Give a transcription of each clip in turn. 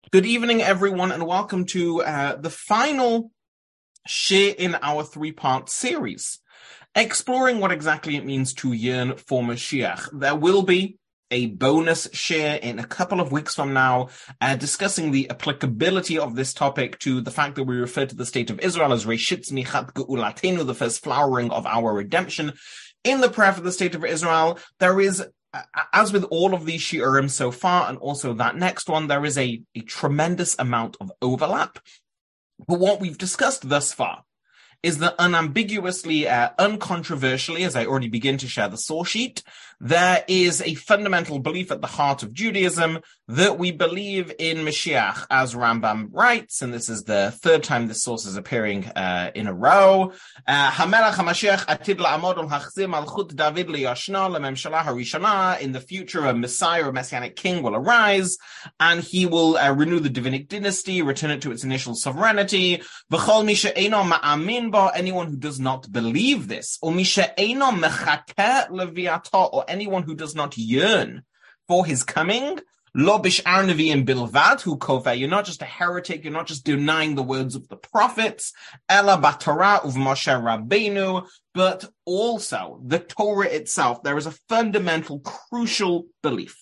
Good evening, everyone, and welcome to the final share in our three-part series, exploring what exactly it means to yearn for Mashiach. There will be a bonus share in a couple of weeks from now, discussing the applicability of this topic to the fact that we refer to the state of Israel as Reshit Tzmichat Ge'ulatenu, the first flowering of our redemption. In the prayer for the state of Israel, there is, as with all of these shiurim so far, and also that next one, there is a tremendous amount of overlap. But what we've discussed thus far is that unambiguously, uncontroversially, as I already begin to share the source sheet, there is a fundamental belief at the heart of Judaism that we believe in Mashiach, as Rambam writes, and this is the third time this source is appearing in a row. HaMelech HaMashiach atid la'amod ul hachzir malchut David liyashna lememshalah harishana. In the future, a Messiah, a Messianic king, will arise, and he will renew the Davidic dynasty, return it to its initial sovereignty. V'chol mi she'eino ma'amin bo, anyone who does not believe this, or mi she'eino mechakeh leviato, or anyone who does not yearn for his coming, lo bish'ar nevi'im bilvad hu kofeh, you're not just a heretic, you're not just denying the words of the prophets, ela b'Torah uv Moshe Rabbeinu, but also the Torah itself. There is a fundamental, crucial belief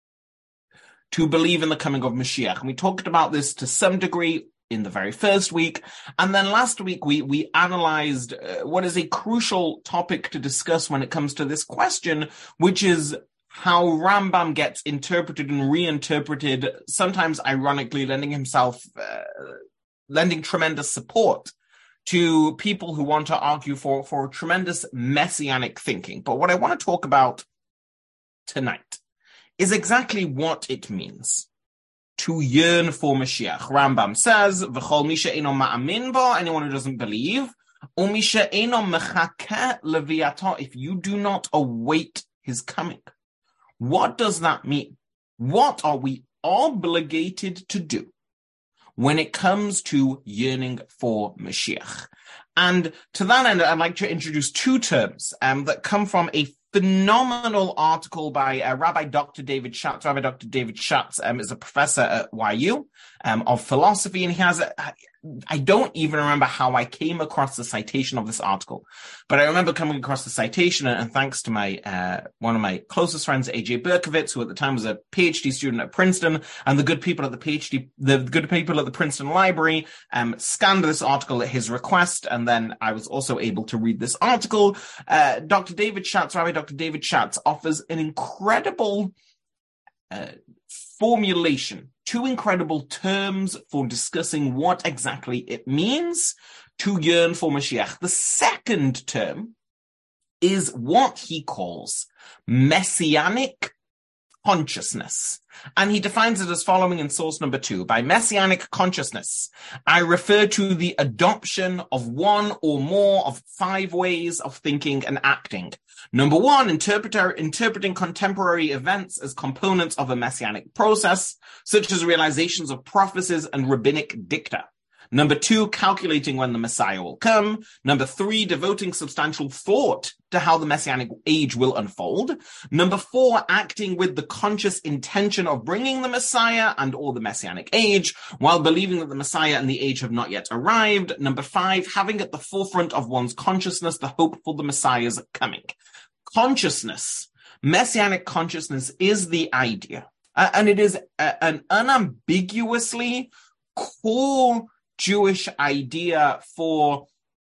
to believe in the coming of Mashiach. And we talked about this to some degree in the very first week. And then last week, we analyzed what is a crucial topic to discuss when it comes to this question, which is how Rambam gets interpreted and reinterpreted, sometimes ironically lending tremendous support to people who want to argue for tremendous messianic thinking. But what I want to talk about tonight is exactly what it means to yearn for Mashiach. Rambam says, "V'chol mi she'eino ma'amin bo," anyone who doesn't believe, "U mi she'eino mechakeh leviato," if you do not await his coming. What does that mean? What are we obligated to do when it comes to yearning for Mashiach? And to that end, I'd like to introduce two terms that come from a phenomenal article by Rabbi Dr. David Schatz. Rabbi Dr. David Schatz is a professor at YU of philosophy, and he has I don't even remember how I came across the citation of this article, but I remember coming across the citation, and thanks to my one of my closest friends, AJ Berkovitz, who at the time was a PhD student at Princeton, and the good people at the Princeton Library scanned this article at his request, and then I was also able to read this article. Rabbi Dr. David Schatz offers an incredible formulation, two incredible terms for discussing what exactly it means to yearn for Mashiach. The second term is what he calls messianic consciousness. And he defines it as following in source number 2. By messianic consciousness, I refer to the adoption of one or more of 5 ways of thinking and acting. Number 1, interpreting contemporary events as components of a messianic process, such as realizations of prophecies and rabbinic dicta. Number 2, calculating when the Messiah will come. Number 3, devoting substantial thought to how the Messianic age will unfold. Number 4, acting with the conscious intention of bringing the Messiah and or the Messianic age, while believing that the Messiah and the age have not yet arrived. Number 5, having at the forefront of one's consciousness the hope for the Messiah's coming. Consciousness, Messianic consciousness, is the idea, and it is an unambiguously core Jewish idea for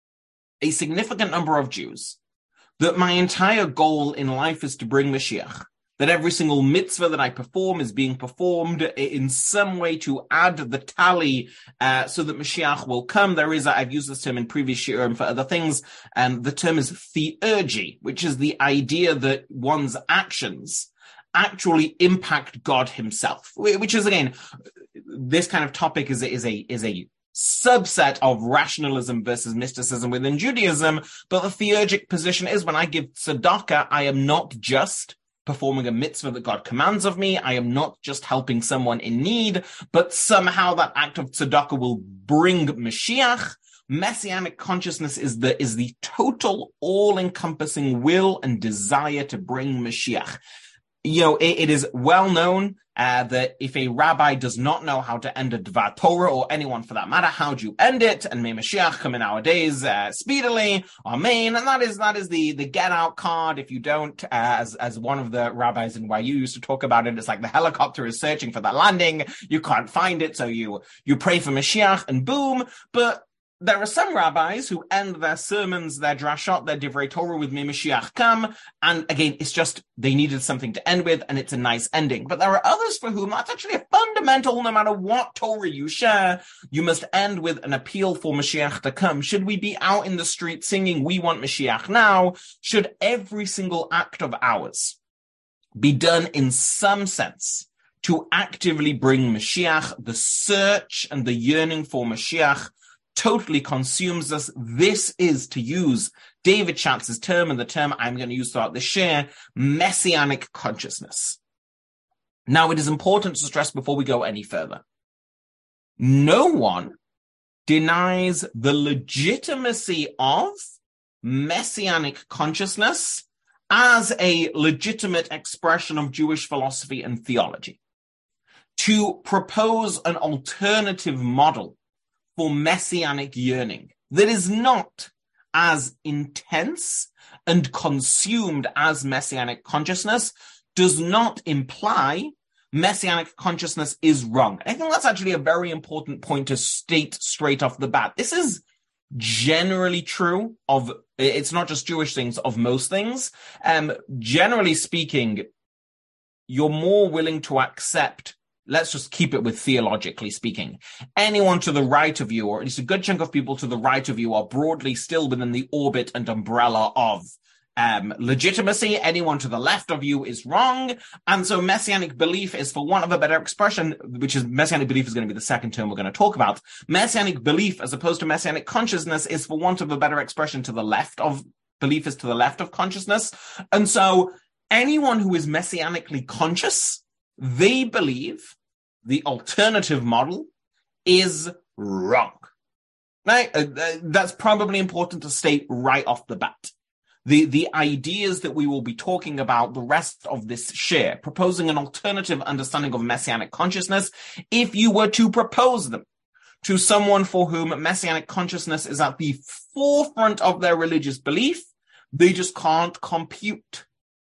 a significant number of Jews, that my entire goal in life is to bring Mashiach, that every single mitzvah that I perform is being performed in some way to add the tally so that Mashiach will come. There is, I've used this term in previous year and for other things, the term is theurgy, which is the idea that one's actions actually impact God himself, which is, again, this kind of topic is a subset of rationalism versus mysticism within Judaism. But the theurgic position is, when I give tzedakah, I am not just performing a mitzvah that God commands of me. I am not just helping someone in need, but somehow that act of tzedakah will bring Mashiach. Messianic consciousness is the total, all-encompassing will and desire to bring Mashiach. It is well known that if a rabbi does not know how to end a Dvar Torah, or anyone for that matter, how do you end it? And may Mashiach come in our days speedily, amen. And that is the get out card. If you don't, as one of the rabbis in YU used to talk about it, it's like the helicopter is searching for that landing. You can't find it, so you pray for Mashiach and boom. But there are some rabbis who end their sermons, their drashot, their divrei Torah with "May Mashiach come," and again, it's just they needed something to end with, and it's a nice ending. But there are others for whom that's actually a fundamental. No matter what Torah you share, you must end with an appeal for Mashiach to come. Should we be out in the street singing "We want Mashiach now"? Should every single act of ours be done in some sense to actively bring Mashiach? The search and the yearning for Mashiach totally consumes us. This is, to use David Schatz's term, and the term I'm going to use throughout this share, messianic consciousness. Now, it is important to stress before we go any further, no one denies the legitimacy of messianic consciousness as a legitimate expression of Jewish philosophy and theology. To propose an alternative model for messianic yearning that is not as intense and consumed as messianic consciousness does not imply messianic consciousness is wrong. I think that's actually a very important point to state straight off the bat. This is generally true of, it's not just Jewish things, of most things. Generally speaking, you're more willing to accept, let's just keep it with theologically speaking, anyone to the right of you, or at least a good chunk of people to the right of you, are broadly still within the orbit and umbrella of legitimacy. Anyone to the left of you is wrong. And so messianic belief is, for want of a better expression, which is messianic belief is going to be the second term we're going to talk about. Messianic belief, as opposed to messianic consciousness, is, for want of a better expression, to the left of belief, is to the left of consciousness. And so anyone who is messianically conscious, they believe the alternative model is wrong. Right? That's probably important to state right off the bat. The ideas that we will be talking about the rest of this share, proposing an alternative understanding of messianic consciousness, if you were to propose them to someone for whom messianic consciousness is at the forefront of their religious belief, they just can't compute.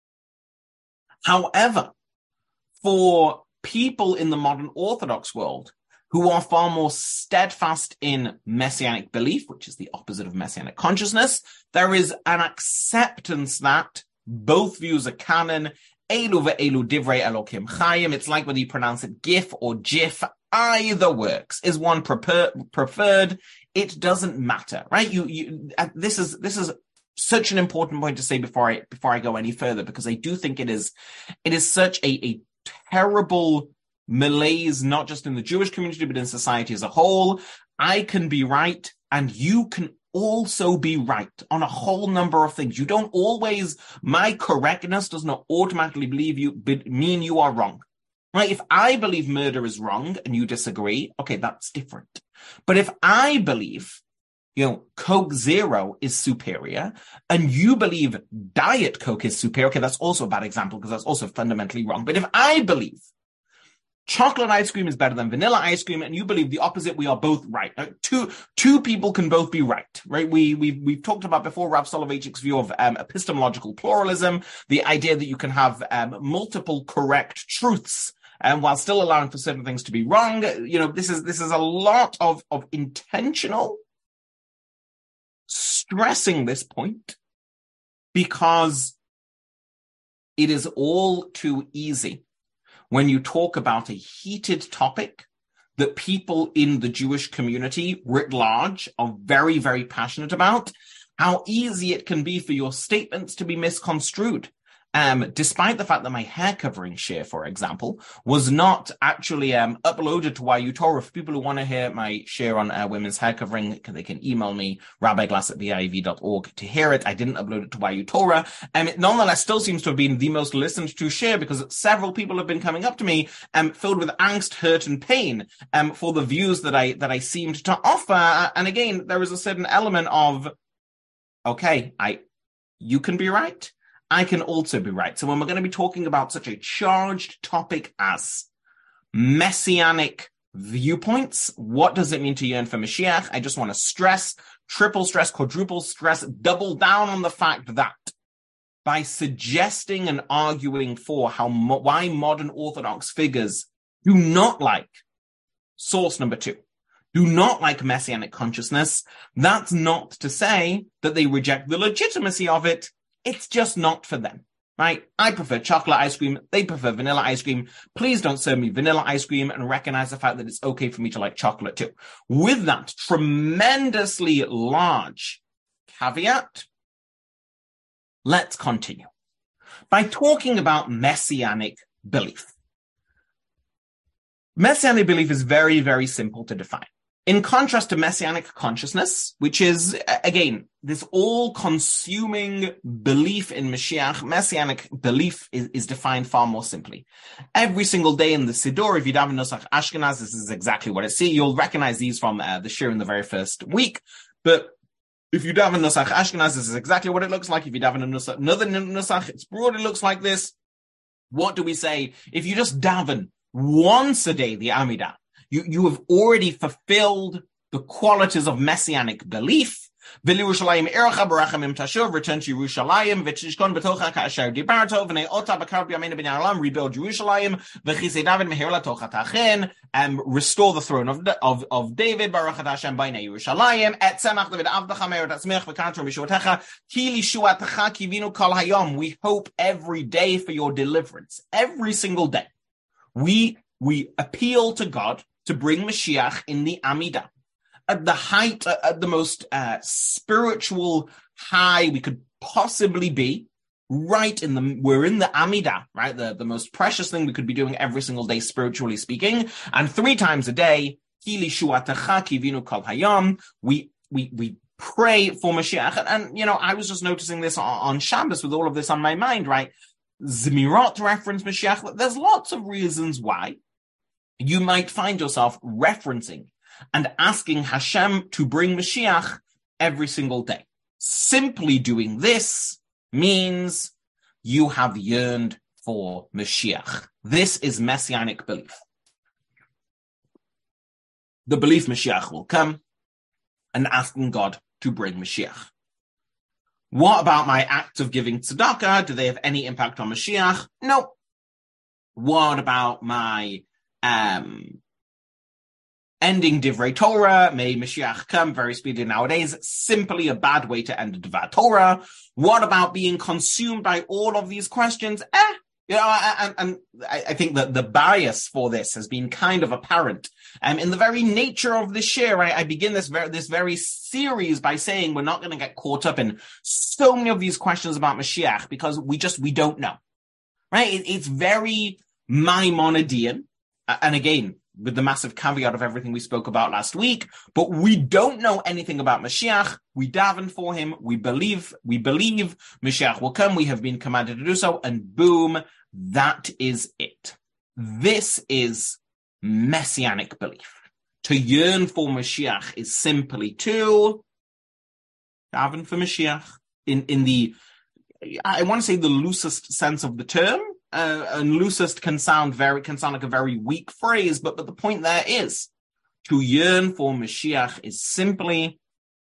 However, for people in the modern Orthodox world who are far more steadfast in messianic belief, which is the opposite of messianic consciousness, there is an acceptance that both views are canon. Elu ve'elu divrei Elokim chayim. It's like whether you pronounce it GIF or GIF, either works. Is one preferred? It doesn't matter, right? This is such an important point to say before I go any further, because I do think it is such a terrible malaise, not just in the Jewish community, but in society as a whole. I can be right, and you can also be right on a whole number of things. You don't always, my correctness does not automatically mean you are wrong. Right? If I believe murder is wrong and you disagree, okay, that's different. But if I believe, Coke Zero is superior, and you believe Diet Coke is superior, okay, that's also a bad example because that's also fundamentally wrong. But if I believe chocolate ice cream is better than vanilla ice cream, and you believe the opposite, we are both right. Two people can both be right? We've talked about before Rav Soloveitchik's view of epistemological pluralism, the idea that you can have multiple correct truths while still allowing for certain things to be wrong. This is a lot of intentional stressing this point, because it is all too easy when you talk about a heated topic that people in the Jewish community writ large are very, very passionate about, how easy it can be for your statements to be misconstrued. Despite the fact that my hair covering share, for example, was not actually uploaded to YU Torah. For people who want to hear my share on women's hair covering, they can email me, rabbiglass@viiv.org, to hear it. I didn't upload it to YU Torah. It nonetheless still seems to have been the most listened to share, because several people have been coming up to me filled with angst, hurt, and pain for the views that I seemed to offer. And again, there is a certain element of, okay, you can be right, I can also be right. So when we're going to be talking about such a charged topic as messianic viewpoints. What does it mean to yearn for Mashiach? I just want to stress, triple stress, quadruple stress, double down on the fact that by suggesting and arguing for why modern Orthodox figures do not like source number 2, do not like messianic consciousness, that's not to say that they reject the legitimacy of it. It's just not for them, right? I prefer chocolate ice cream. They prefer vanilla ice cream. Please don't serve me vanilla ice cream and recognize the fact that it's okay for me to like chocolate too. With that tremendously large caveat, let's continue by talking about messianic belief. Messianic belief is very, very simple to define. In contrast to messianic consciousness, which is, again, this all-consuming belief in Mashiach, messianic belief is defined far more simply. Every single day in the Siddur, if you daven Nusach Ashkenaz, this is exactly what it says. You'll recognize these from the shir in the very first week, but if you daven Nusach Ashkenaz, this is exactly what it looks like. If you daven another Nusach, it's broadly looks like this. What do we say? If you just daven once a day, the Amidah, you have already fulfilled the qualities of messianic belief. Return to Yerushalayim, rebuild Yerushalayim, restore the throne of David, Baruch Hashem B'nai Yerushalayim, we hope every day for your deliverance. Every single day. We appeal to God to bring Mashiach in the Amidah. At the height, at the most spiritual high we could possibly be, we're in the Amidah, right? The most precious thing we could be doing every single day, spiritually speaking. And 3 times a day, we pray for Mashiach. And I was just noticing this on Shabbos with all of this on my mind, right? Zemirot reference Mashiach. There's lots of reasons why you might find yourself referencing and asking Hashem to bring Mashiach every single day. Simply doing this means you have yearned for Mashiach. This is messianic belief. The belief Mashiach will come and asking God to bring Mashiach. What about my acts of giving tzedakah? Do they have any impact on Mashiach? No. What about my ending Divrei Torah? May Mashiach come very speedily nowadays. Simply a bad way to end Divrei Torah. What about being consumed by all of these questions? And I think that the bias for this has been kind of apparent. In the very nature of this year, I begin this very series by saying we're not going to get caught up in so many of these questions about Mashiach because we don't know, right? It's very Maimonidean. And again, with the massive caveat of everything we spoke about last week, but we don't know anything about Mashiach. We daven for him. We believe Mashiach will come. We have been commanded to do so. And boom, that is it. This is messianic belief. To yearn for Mashiach is simply to daven for Mashiach in the, I want to say the loosest sense of the term. And loosest can sound like a very weak phrase, but the point there is to yearn for Mashiach is simply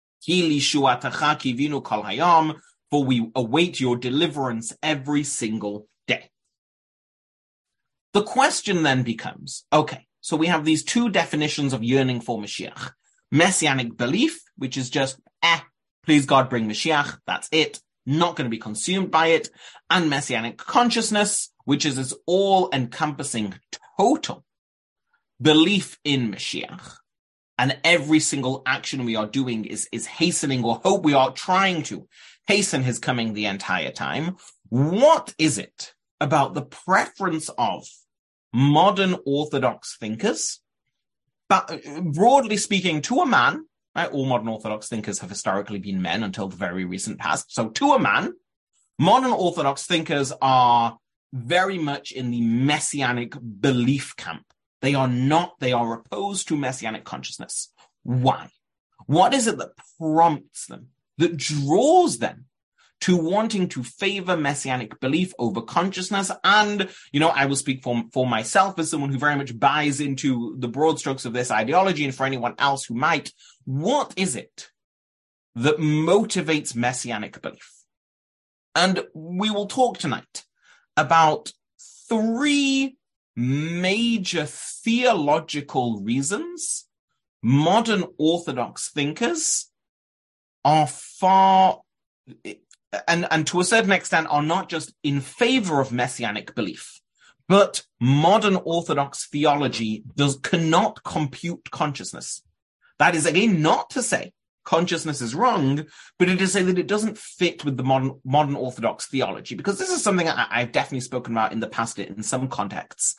for we await your deliverance every single day. The question then becomes, okay, so we have these 2 definitions of yearning for Mashiach. Messianic belief, which is just, please God bring Mashiach, that's it, not going to be consumed by it, and messianic consciousness, which is this all-encompassing total belief in Mashiach. And every single action we are doing is hastening, or hope we are trying to hasten his coming the entire time. What is it about the preference of modern Orthodox thinkers, but broadly speaking, to a man, right? All modern Orthodox thinkers have historically been men until the very recent past. So to a man, modern Orthodox thinkers are very much in the messianic belief camp. They are opposed to messianic consciousness. Why? What is it that prompts them, that draws them to wanting to favor messianic belief over consciousness. And, I will speak for myself as someone who very much buys into the broad strokes of this ideology, and for anyone else who might, what is it that motivates messianic belief? And we will talk tonight about 3 major theological reasons modern Orthodox thinkers are far, and to a certain extent, are not just in favor of messianic belief, but modern Orthodox theology cannot compute consciousness. That is, again, not to say consciousness is wrong, but it is to say that it doesn't fit with the modern Orthodox theology, because this is something I've definitely spoken about in the past in some contexts.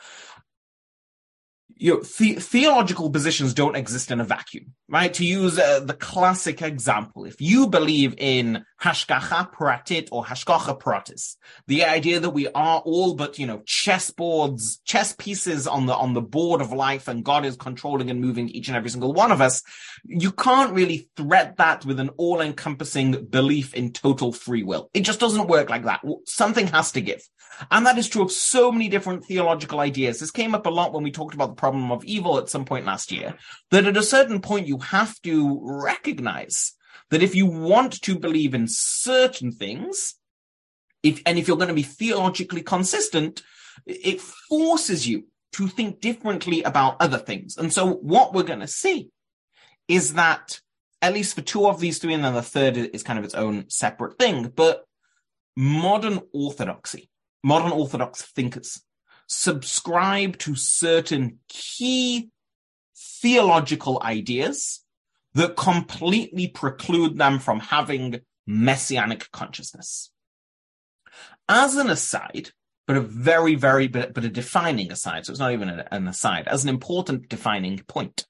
Theological positions don't exist in a vacuum, right? To use the classic example, if you believe in hashgacha pratit or hashgacha pratis, the idea that we are all but, chess pieces on the board of life, and God is controlling and moving each and every single one of us, you can't really thread that with an all-encompassing belief in total free will. It just doesn't work like that. Something has to give. And that is true of so many different theological ideas. This came up a lot when we talked about the problem of evil at some point last year, that at a certain point you have to recognize that if you want to believe in certain things, if you're going to be theologically consistent, it forces you to think differently about other things. And so what we're going to see is that, at least for 2 of these 3, and then the third is kind of its own separate thing, but modern Orthodox thinkers subscribe to certain key theological ideas that completely preclude them from having messianic consciousness. As an aside, but a very, but a defining aside, so it's not even an aside, as an important defining point,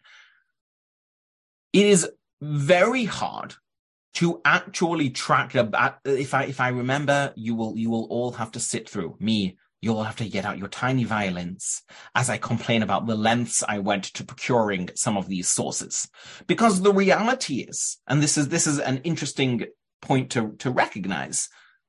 it is very hard to actually track if I remember, you will all have to sit through me. You'll have to get out your tiny violins as I complain about the lengths I went to procuring some of these sources. Because the reality is, and this is an interesting point to recognize,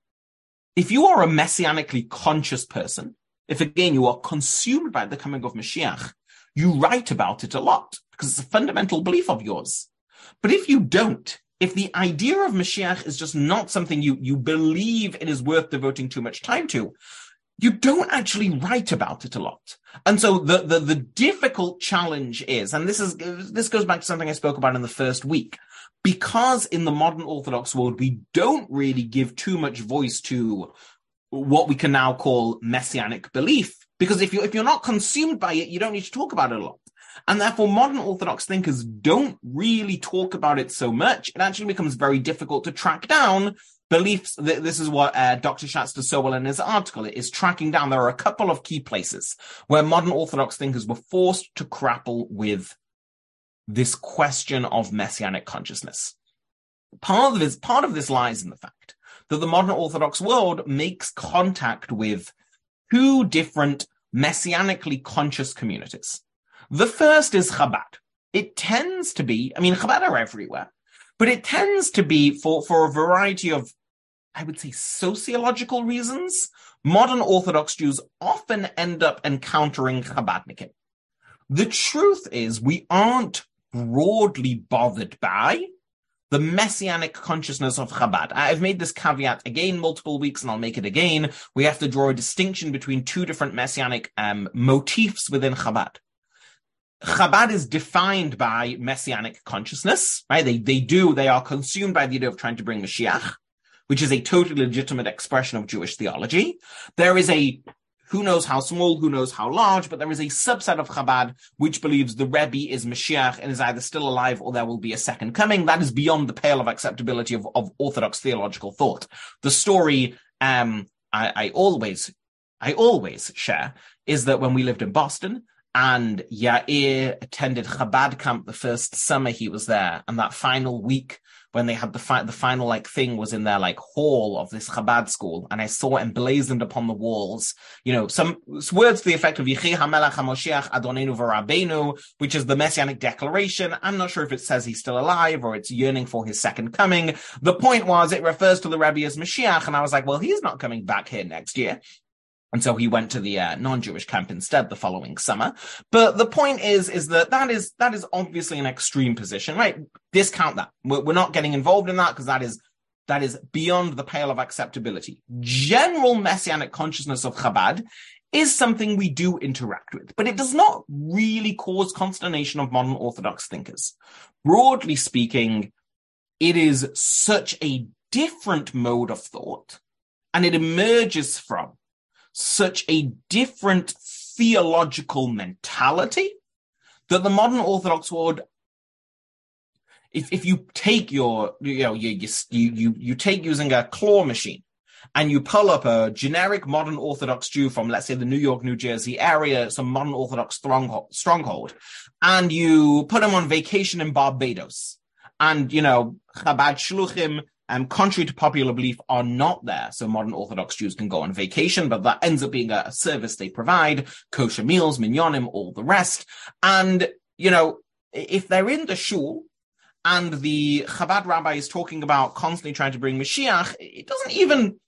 if you are a messianically conscious person, if again you are consumed by the coming of Mashiach, you write about it a lot because it's a fundamental belief of yours. But if you don't, if the idea of Mashiach is just not something you believe it is worth devoting too much time to, you don't actually write about it a lot. And so the difficult challenge is, and this goes back to something I spoke about in the first week, because in the modern Orthodox world, we don't really give too much voice to what we can now call messianic belief. Because if you're not consumed by it, you don't need to talk about it a lot. And therefore, modern Orthodox thinkers don't really talk about it so much. It actually becomes very difficult to track down beliefs. This is what Dr. Schatz does so well in his article. It is tracking down. There are a couple of key places where modern Orthodox thinkers were forced to grapple with this question of messianic consciousness. Part of this lies in the fact that the modern Orthodox world makes contact with 2 different messianically conscious communities. The first is Chabad. It tends to be, Chabad are everywhere, but it tends to be for a variety of, I would say, sociological reasons. Modern Orthodox Jews often end up encountering Chabadnikim. The truth is, we aren't broadly bothered by the messianic consciousness of Chabad. I've made this caveat again multiple weeks, and I'll make it again. We have to draw a distinction between 2 different messianic motifs within Chabad. Chabad is defined by messianic consciousness, right? They are consumed by the idea of trying to bring Mashiach, which is a totally legitimate expression of Jewish theology. There is a, who knows how small, who knows how large, but there is a subset of Chabad which believes the Rebbe is Mashiach and is either still alive or there will be a second coming. That is beyond the pale of acceptability of Orthodox theological thought. The story I always share is that when we lived in Boston, and Yair attended Chabad camp the first summer he was there. And that final week when they had the final like thing was in their like hall of this Chabad school, and I saw emblazoned upon the walls, some words to the effect of Yechi HaMelech HaMoshiach Adonenu V'Rabbeinu, which is the Messianic declaration. I'm not sure if it says he's still alive or it's yearning for his second coming. The point was it refers to the Rebbe as Mashiach, and I was like, well, he's not coming back here next year. And so he went to the non-Jewish camp instead the following summer. But the point is that is obviously an extreme position, right? Discount that. We're not getting involved in that because that is beyond the pale of acceptability. General messianic consciousness of Chabad is something we do interact with, but it does not really cause consternation of modern Orthodox thinkers. Broadly speaking, it is such a different mode of thought, and it emerges from such a different theological mentality that the modern Orthodox world, if you take you take using a claw machine and you pull up a generic modern Orthodox Jew from, let's say, the New York, New Jersey area, some modern Orthodox stronghold, and you put him on vacation in Barbados, and, Chabad Shluchim, contrary to popular belief, are not there. So modern Orthodox Jews can go on vacation, but that ends up being a service they provide, kosher meals, minyanim, all the rest. And, if they're in the shul and the Chabad rabbi is talking about constantly trying to bring Mashiach, it doesn't even,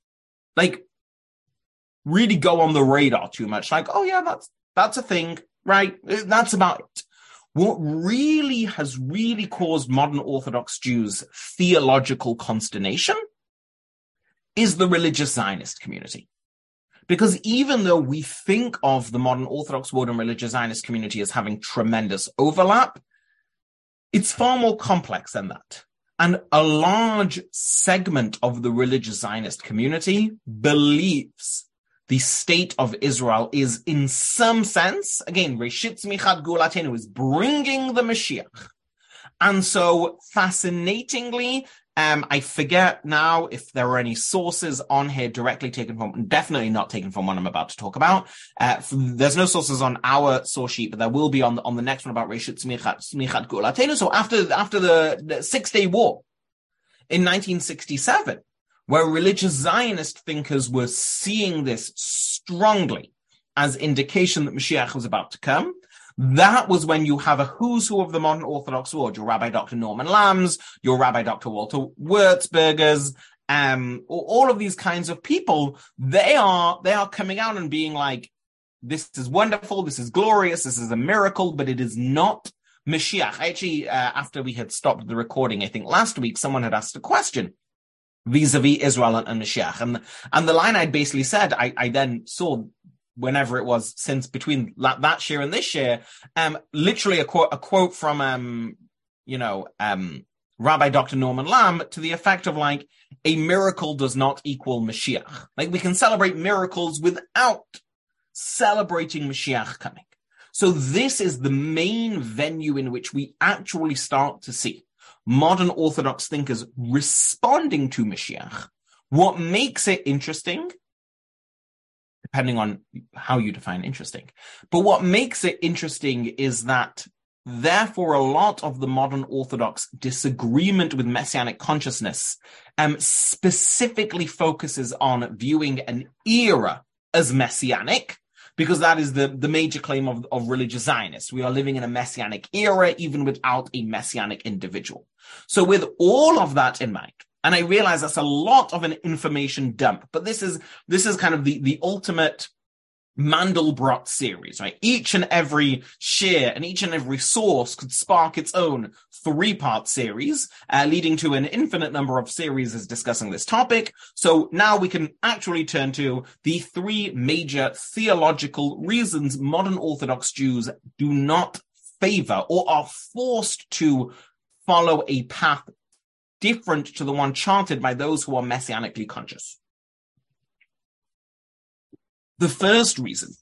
really go on the radar too much. Like, oh yeah, that's a thing, right? That's about it. What really has caused modern Orthodox Jews theological consternation is the religious Zionist community. Because even though we think of the modern Orthodox world and religious Zionist community as having tremendous overlap, it's far more complex than that. And a large segment of the religious Zionist community believes the state of Israel is, in some sense, again, Reshit Tzmichat Geulatenu is bringing the Mashiach. And so, fascinatingly, I forget now if there are any sources on here directly taken from, definitely not taken from one I'm about to talk about. There's no sources on our source sheet, but there will be on the next one about Reshit Tzmichat Geulatenu. So after the 6-Day War in 1967, where religious Zionist thinkers were seeing this strongly as indication that Mashiach was about to come, that was when you have a who's who of the modern Orthodox world, your Rabbi Dr. Norman Lambs, your Rabbi Dr. Walter Wurzburgers, all of these kinds of people, they are coming out and being like, this is wonderful, this is glorious, this is a miracle, but it is not Mashiach. Actually, after we had stopped the recording, I think last week, someone had asked a question vis-a-vis Israel and Mashiach. And the line I'd basically said, I then saw whenever it was since between that year and this year, literally a quote from, Rabbi Dr. Norman Lamb to the effect of like, a miracle does not equal Mashiach. Like we can celebrate miracles without celebrating Mashiach coming. So this is the main venue in which we actually start to see modern Orthodox thinkers responding to Mashiach. What makes it interesting, depending on how you define interesting, but what makes it interesting is that therefore a lot of the modern Orthodox disagreement with Messianic consciousness specifically focuses on viewing an era as Messianic, because that is the major claim of religious Zionists. We are living in a Messianic era, even without a Messianic individual. So with all of that in mind, and I realize that's a lot of an information dump, but this is kind of the ultimate Mandelbrot series, right? Each and every share and each and every source could spark its own 3-part series, leading to an infinite number of series discussing this topic. So now we can actually turn to the 3 major theological reasons modern Orthodox Jews do not favor or are forced to follow a path different to the one charted by those who are messianically conscious. The first reason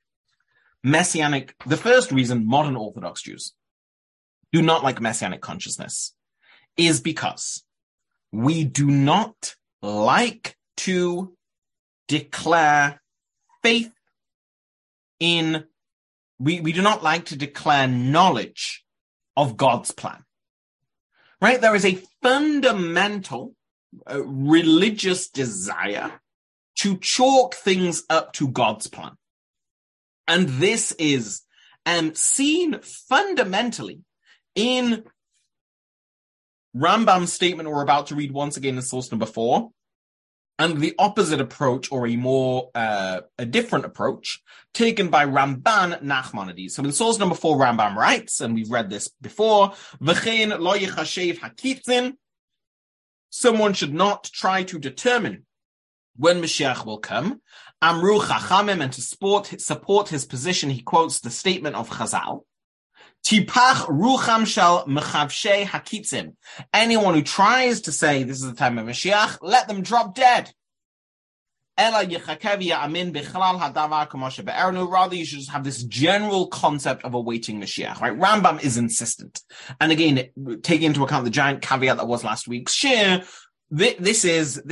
modern Orthodox Jews do not like messianic consciousness is because we do not like to declare faith in, we do not like to declare knowledge of God's plan. right? There is a fundamental religious desire to chalk things up to God's plan. And this is seen fundamentally in Rambam's statement we're about to read once again in source number 4, and the opposite approach, or a different approach, taken by Ramban Nachmanides. So in source number 4, Rambam writes, and we've read this before, V'chein lo yichashev hakitzin, someone should not try to determine when Mashiach will come. Amru Chachamim, and to support his position, he quotes the statement of Chazal. Tipach rucham shel mechavshei hakitzim. Anyone who tries to say this is the time of Mashiach, let them drop dead. Ela yichakev ya'amin bichlal hadavar kamo shebe'ernu. Rather, you should just have this general concept of awaiting Mashiach. Right? Rambam is insistent, and again, taking into account the giant caveat that was last week's share, this is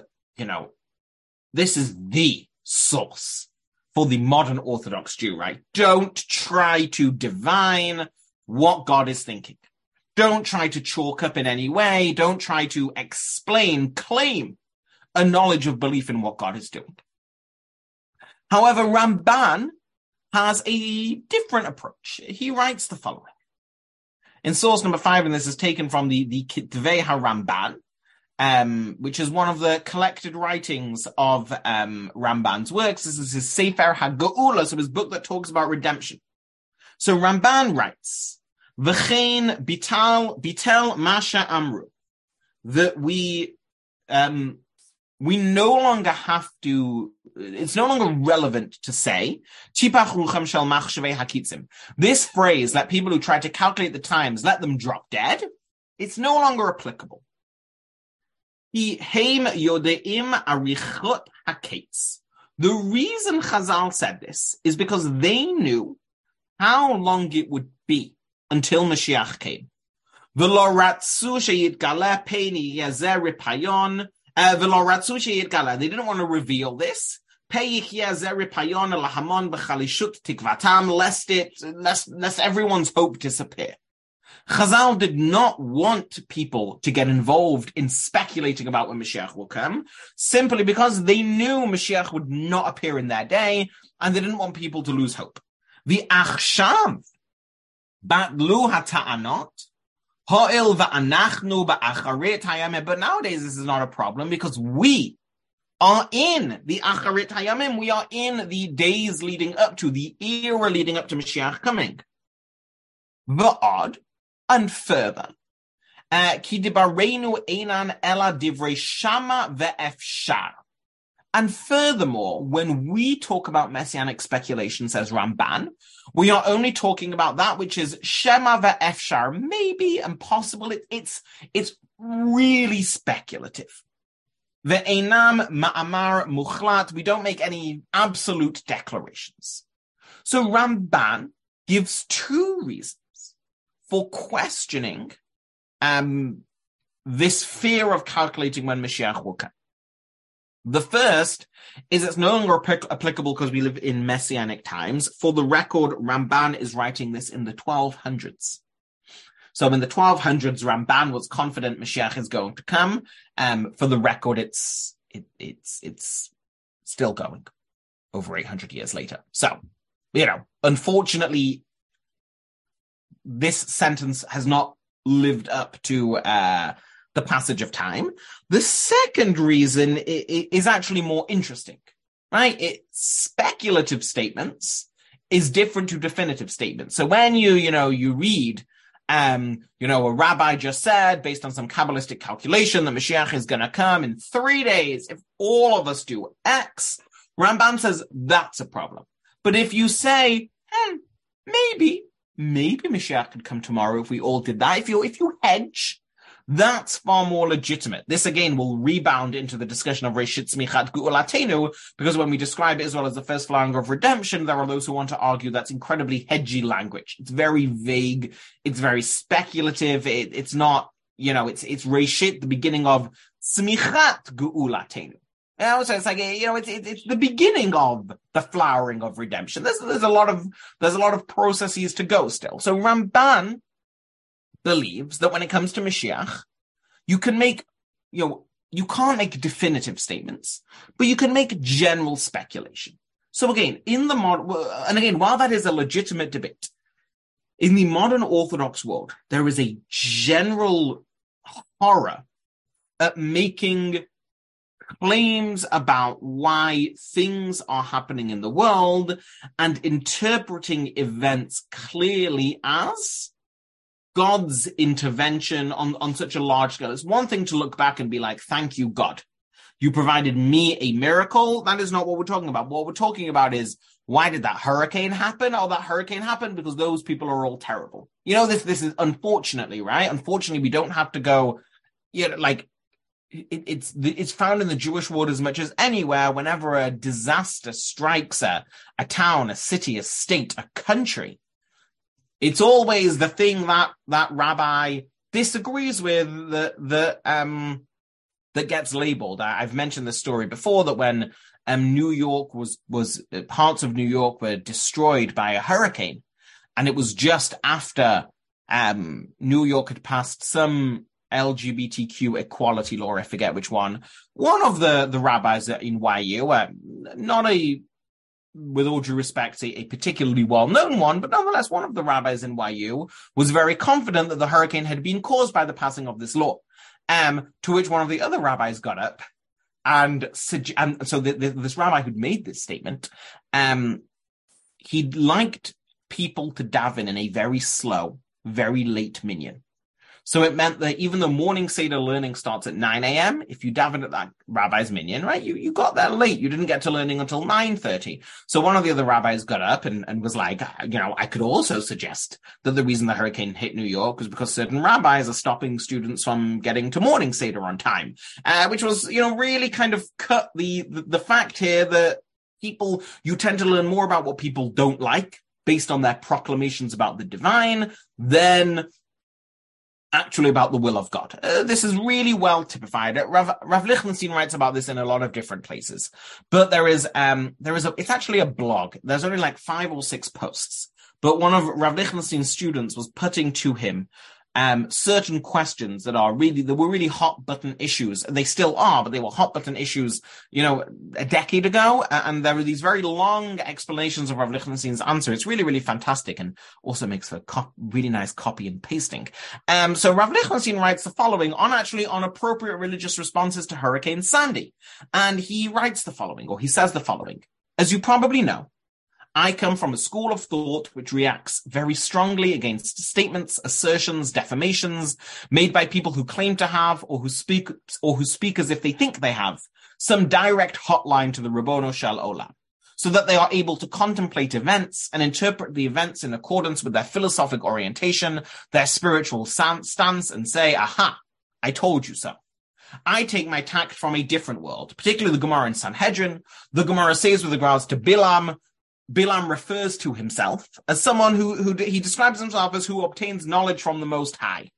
the source for the modern Orthodox Jew, right? Don't try to divine what God is thinking. Don't try to chalk up in any way. Don't try to claim a knowledge of belief in what God is doing. However, Ramban has a different approach. He writes the following. In source number 5, and this is taken from the Kitvei HaRamban, which is one of the collected writings of Ramban's works. This is his Sefer HaGeula, so his book that talks about redemption. So Ramban writes, V'chein bitel masha amru, that we no longer have to, it's no longer relevant to say, Tipach rucham shel machshavei hakitzim. This phrase, let people who try to calculate the times, let them drop dead, it's no longer applicable. The reason Chazal said this is because they knew how long it would be until Mashiach came. They didn't want to reveal this. Lest everyone's hope disappear. Chazal did not want people to get involved in speculating about when Mashiach will come, simply because they knew Mashiach would not appear in their day, and they didn't want people to lose hope. The achshav batlu hata'anot ha'il va'anachnu ba'acharit hayamim. But nowadays this is not a problem because we are in the acharit hayamim. We are in the days leading up to, the era leading up to Mashiach coming. Va'ad. And further, ki dibarenu einan ela divrei shama ve'efshar. And furthermore, when we talk about messianic speculation, says Ramban, we are only talking about that which is shema ve'efshar, maybe and possible. It's really speculative. Ve'einam ma'amar muchlat. We don't make any absolute declarations. So Ramban gives 2 reasons for questioning this fear of calculating when Mashiach will come. The first is it's no longer applicable because we live in messianic times. For the record, Ramban is writing this in the 1200s. So in the 1200s, Ramban was confident Mashiach is going to come. For the record, it's still going over 800 years later. So, unfortunately, this sentence has not lived up to the passage of time. The second reason is actually more interesting, right? Speculative statements is different to definitive statements. So when you read, a rabbi just said, based on some Kabbalistic calculation, that Mashiach is going to come in 3 days if all of us do X, Ramban says that's a problem. But if you say, maybe Mashiach could come tomorrow if we all did that. If you hedge, that's far more legitimate. This again will rebound into the discussion of Reshit Tzmichat Ge'ulatenu, because when we describe it as well as the first flowering of redemption, there are those who want to argue that's incredibly hedgy language. It's very vague. It's very speculative. It's not, it's Reshit, the beginning of Tzmichat Ge'ulatenu. So it's like, it's the beginning of the flowering of redemption. There's a lot of processes to go still. So Ramban believes that when it comes to Mashiach, you can make, you can't make definitive statements, but you can make general speculation. So again, while that is a legitimate debate, in the modern Orthodox world, there is a general horror at making claims about why things are happening in the world and interpreting events clearly as God's intervention on such a large scale. It's one thing to look back and be like, thank you, God. You provided me a miracle. That is not what we're talking about. What we're talking about is, why did that hurricane happen? Oh, that hurricane happened because those people are all terrible. This is unfortunately, right? Unfortunately, we don't have to go, it's found in the Jewish world as much as anywhere. Whenever a disaster strikes a town, a city, a state, a country, it's always the thing that rabbi disagrees with that gets labeled. I've mentioned this story before, that when New York was parts of New York were destroyed by a hurricane, and it was just after New York had passed some LGBTQ equality law, I forget which one. One of the rabbis in YU, with all due respect, a particularly well-known one, but nonetheless, one of the rabbis in YU was very confident that the hurricane had been caused by the passing of this law. To which one of the other rabbis got up, and so this rabbi who'd made this statement, he'd liked people to daven in a very slow, very late minyan. So it meant that even though morning Seder learning starts at 9 a.m., if you davened at that rabbi's minyan, right, you got there late. You didn't get to learning until 9:30. So one of the other rabbis got up and was like, I could also suggest that the reason the hurricane hit New York was because certain rabbis are stopping students from getting to morning Seder on time, which was, really kind of cut the fact here that you tend to learn more about what people don't like based on their proclamations about the divine than actually about the will of God. This is really well typified. Rav Lichtenstein writes about this in a lot of different places, but it's actually a blog. There's only like 5 or 6 posts, but one of Rav Lichtenstein's students was putting to him certain questions that were really hot button issues. They still are, but they were hot button issues, a decade ago. And there were these very long explanations of Rav Lichtenstein's answer. It's really, really fantastic, and also makes for really nice copy and pasting. So Rav Lichtenstein writes the following on appropriate religious responses to Hurricane Sandy. And he writes the following, or he says the following: as you probably know, I come from a school of thought which reacts very strongly against statements, assertions, defamations made by people who claim to have, or who speak as if they think they have, some direct hotline to the Ribono Shel Olam, so that they are able to contemplate events and interpret the events in accordance with their philosophic orientation, their spiritual stance, and say, aha, I told you so. I take my tact from a different world, particularly the Gemara in Sanhedrin. The Gemara says with regards to Bilam refers to himself as someone who he describes himself as who obtains knowledge from the Most High,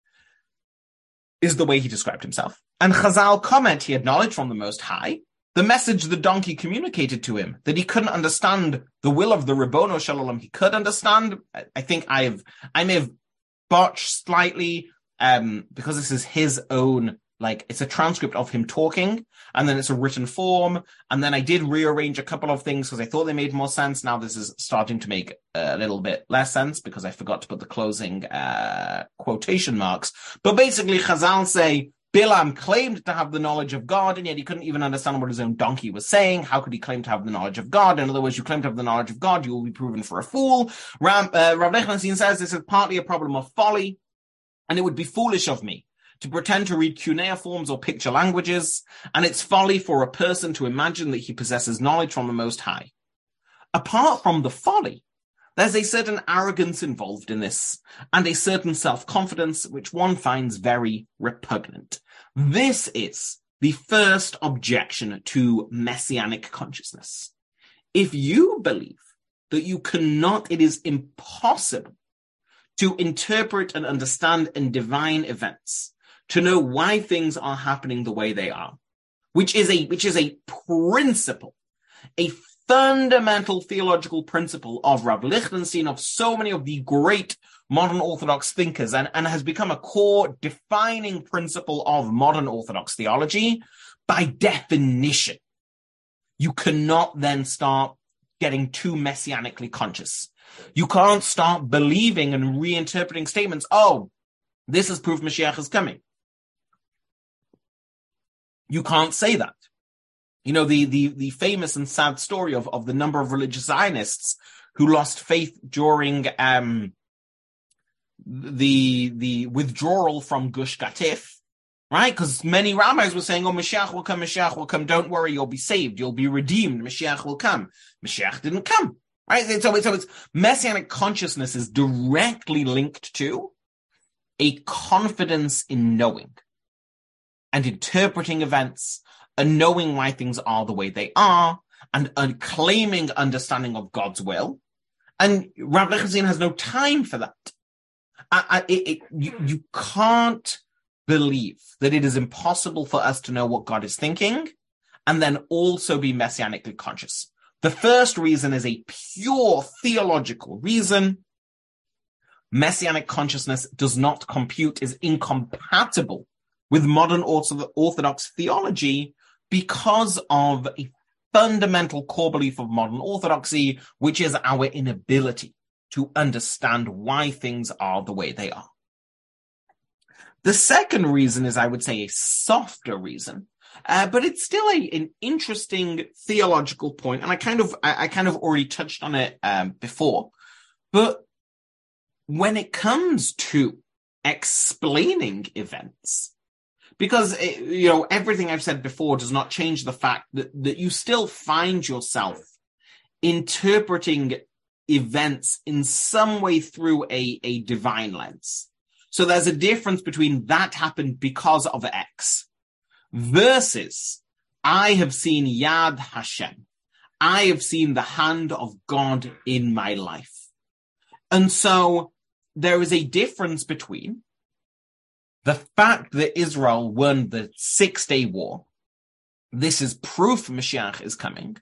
is the way he described himself. And Chazal comment he had knowledge from the Most High. The message the donkey communicated to him, that he couldn't understand the will of the Ribono Shel Olam, he could understand. I think I may have botched slightly, because this is his own, it's a transcript of him talking, and then it's a written form, and then I did rearrange a couple of things because I thought they made more sense. Now this is starting to make a little bit less sense because I forgot to put the closing quotation marks. But basically, Chazal say Bilam claimed to have the knowledge of God, and yet he couldn't even understand what his own donkey was saying. How could he claim to have the knowledge of God? In other words, you claim to have the knowledge of God, you will be proven for a fool. Rav Lichtenstein says this is partly a problem of folly, and it would be foolish of me to pretend to read cuneiforms or picture languages, and it's folly for a person to imagine that he possesses knowledge from the Most High. Apart from the folly, there's a certain arrogance involved in this, and a certain self-confidence which one finds very repugnant. This is the first objection to messianic consciousness. If you believe that it is impossible to interpret and understand in divine events, to know why things are happening the way they are, which is a principle, a fundamental theological principle of Rav Lichtenstein, of so many of the great modern Orthodox thinkers and has become a core defining principle of modern Orthodox theology. By definition, you cannot then start getting too messianically conscious. You can't start believing and reinterpreting statements. Oh, this is proof Mashiach is coming. You can't say that. You know, the famous and sad story of the number of religious Zionists who lost faith during the withdrawal from Gush Katif, right? Because many rabbis were saying, oh, Mashiach will come, don't worry, you'll be saved, you'll be redeemed, Mashiach will come. Mashiach didn't come, right? So it's messianic consciousness is directly linked to a confidence in knowing and interpreting events and knowing why things are the way they are and claiming understanding of God's will. And Rav Lichtenstein has no time for that. You can't believe that it is impossible for us to know what God is thinking and then also be messianically conscious. The first reason is a pure theological reason. Messianic consciousness does not compute, is incompatible with modern Orthodox theology because of a fundamental core belief of modern Orthodoxy, which is our inability to understand why things are the way they are. The second reason is, I would say, a softer reason, but it's still an interesting theological point, and I kind of already touched on it before. But when it comes to explaining events, because everything I've said before does not change the fact that you still find yourself interpreting events in some way through a divine lens. So there's a difference between that happened because of X versus I have seen Yad Hashem. I have seen the hand of God in my life. And so there is a difference between the fact that Israel won the 6-day war, this is proof Mashiach is coming,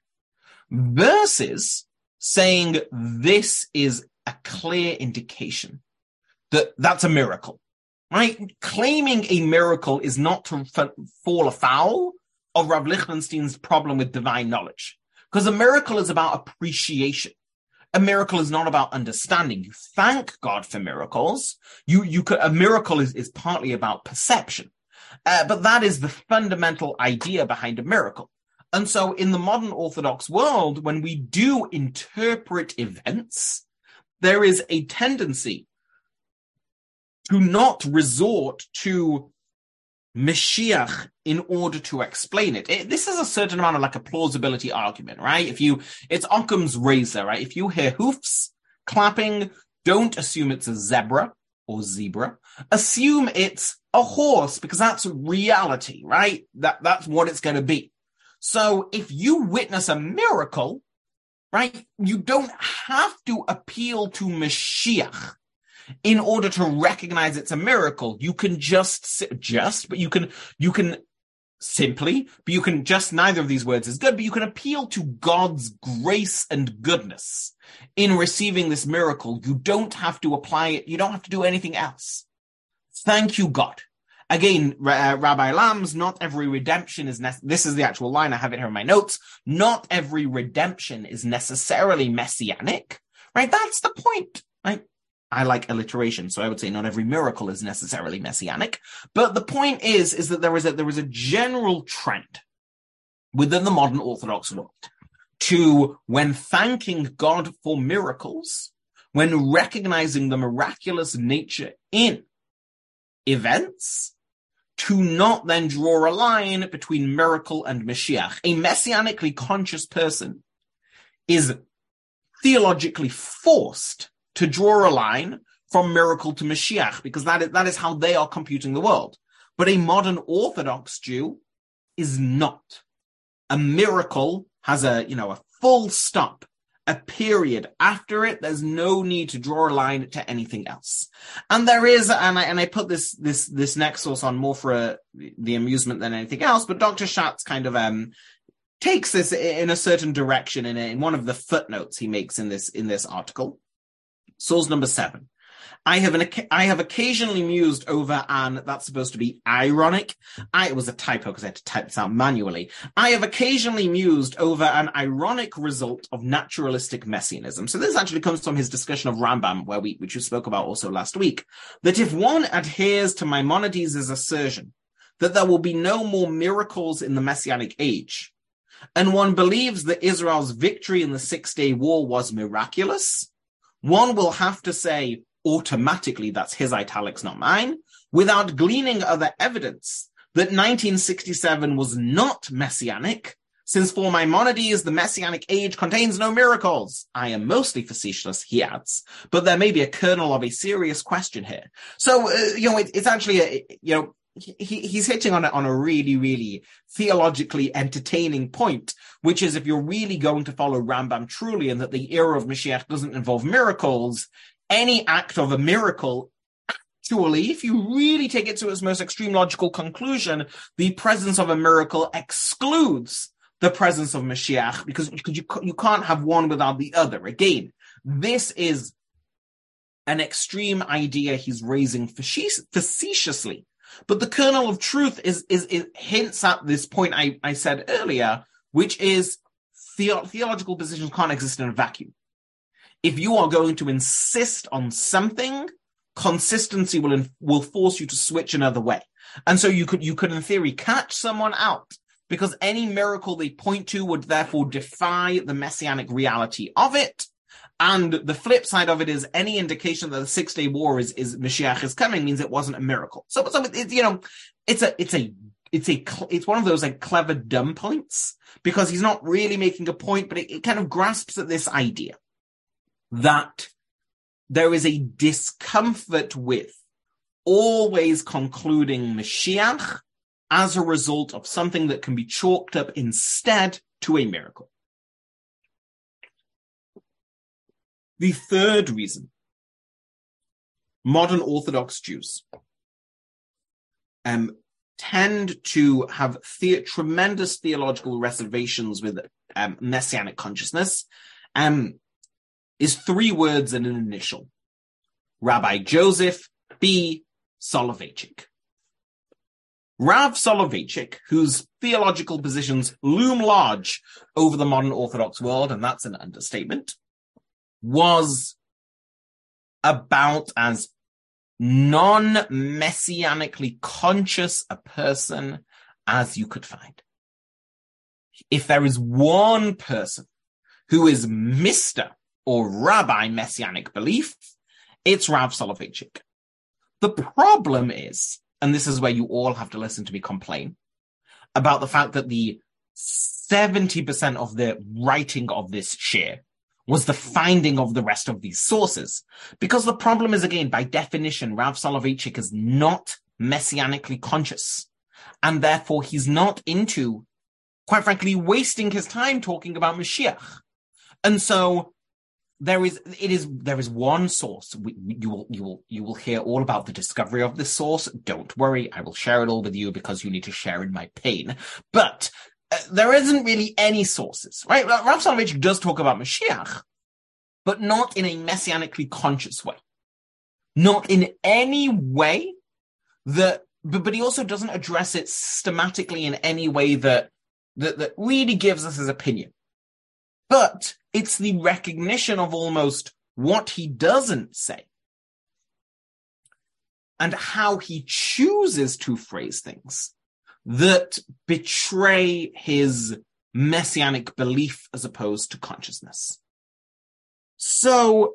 versus saying this is a clear indication that that's a miracle, right? Claiming a miracle is not to fall afoul of Rav Lichtenstein's problem with divine knowledge, because a miracle is about appreciation. A miracle is not about understanding. You thank God for miracles. A miracle is partly about perception, but that is the fundamental idea behind a miracle. And so in the modern Orthodox world, when we do interpret events, there is a tendency to not resort to Mashiach in order to explain it. This is a certain amount of like a plausibility argument, right? It's Occam's razor, right? If you hear hoofs clapping, don't assume it's a zebra or zebra. Assume it's a horse, because that's reality, right? That's what it's going to be. So if you witness a miracle, right, you don't have to appeal to Mashiach in order to recognize it's a miracle. You can neither of these words is good, but you can appeal to God's grace and goodness in receiving this miracle. You don't have to apply it. You don't have to do anything else. Thank you, God. Again, Rabbi Lamb's, not every redemption is this is the actual line. I have it here in my notes. Not every redemption is necessarily messianic, right? That's the point, right? I like alliteration, so I would say not every miracle is necessarily messianic. But the point is that there is a general trend within the modern Orthodox world to, when thanking God for miracles, when recognizing the miraculous nature in events, to not then draw a line between miracle and Mashiach. A messianically conscious person is theologically forced to draw a line from miracle to Mashiach, because that is how they are computing the world. But a modern Orthodox Jew is not. A miracle has a full stop, a period. After it, there's no need to draw a line to anything else. And there is, and I put this next source on more for the amusement than anything else, but Dr. Schatz kind of takes this in a certain direction in one of the footnotes he makes in this article. Source number 7. I have occasionally mused over an, that's supposed to be ironic. It was a typo because I had to type this out manually. I have occasionally mused over an ironic result of naturalistic messianism. So this actually comes from his discussion of Rambam, which we spoke about also last week, that if one adheres to Maimonides' assertion that there will be no more miracles in the Messianic age, and one believes that Israel's victory in the Six-Day War was miraculous, one will have to say automatically, that's his italics, not mine, without gleaning other evidence, that 1967 was not messianic, since for Maimonides, the Messianic age contains no miracles. I am mostly facetious, he adds, but there may be a kernel of a serious question here. So, it's actually, he's hitting on a really, really theologically entertaining point, which is if you're really going to follow Rambam truly and that the era of Mashiach doesn't involve miracles, any act of a miracle, actually, if you really take it to its most extreme logical conclusion, the presence of a miracle excludes the presence of Mashiach because you can't have one without the other. Again, this is an extreme idea he's raising facetiously. But the kernel of truth is hints at this point I said earlier, which is theological positions can't exist in a vacuum. If you are going to insist on something, consistency will force you to switch another way. And so you could in theory catch someone out because any miracle they point to would therefore defy the messianic reality of it. And the flip side of it is any indication that the Six-Day War is Mashiach is coming means it wasn't a miracle. So it's one of those like clever dumb points because he's not really making a point, but it kind of grasps at this idea that there is a discomfort with always concluding Mashiach as a result of something that can be chalked up instead to a miracle. The third reason modern Orthodox Jews tend to have tremendous theological reservations with messianic consciousness is three words and an initial. Rabbi Joseph B. Soloveitchik. Rav Soloveitchik, whose theological positions loom large over the modern Orthodox world, and that's an understatement, was about as non-messianically conscious a person as you could find. If there is one person who is Mr. or Rabbi Messianic belief, it's Rav Soloveitchik. The problem is, and this is where you all have to listen to me complain, about the fact that the 70% of the writing of this share was the finding of the rest of these sources. Because the problem is, again, by definition, Rav Soloveitchik is not messianically conscious. And therefore, he's not into, quite frankly, wasting his time talking about Mashiach. And so there is one source. You will hear all about the discovery of this source. Don't worry, I will share it all with you because you need to share in my pain. But there isn't really any sources, right? Rav Soloveitchik does talk about Mashiach, but not in a messianically conscious way. Not in any way that, but he also doesn't address it systematically in any way that really gives us his opinion. But it's the recognition of almost what he doesn't say and how he chooses to phrase things that betray his messianic belief as opposed to consciousness. So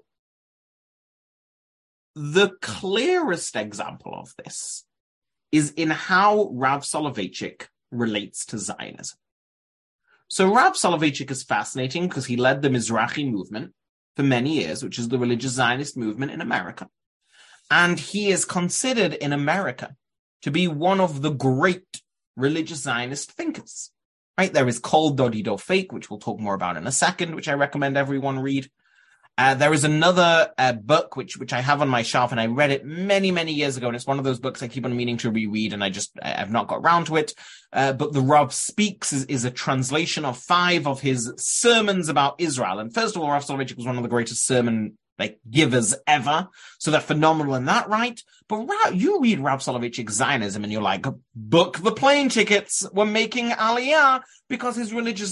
the clearest example of this is in how Rav Soloveitchik relates to Zionism. So Rav Soloveitchik is fascinating because he led the Mizrahi movement for many years, which is the religious Zionist movement in America. And he is considered in America to be one of the great religious Zionist thinkers. Right? There is Kol Dodi Do Fake, which we'll talk more about in a second, which I recommend everyone read. There is another book which I have on my shelf, and I read it many, many years ago, and it's one of those books I keep on meaning to reread, and I've not got around to it. But The Rav Speaks is a translation of 5 of his sermons about Israel. And first of all, Rav Soloveitchik was one of the greatest sermon like givers ever. So they're phenomenal in that right. But you read Rav Soloveitchik's Zionism and you're like, book the plane tickets. We're making Aliyah, because his religious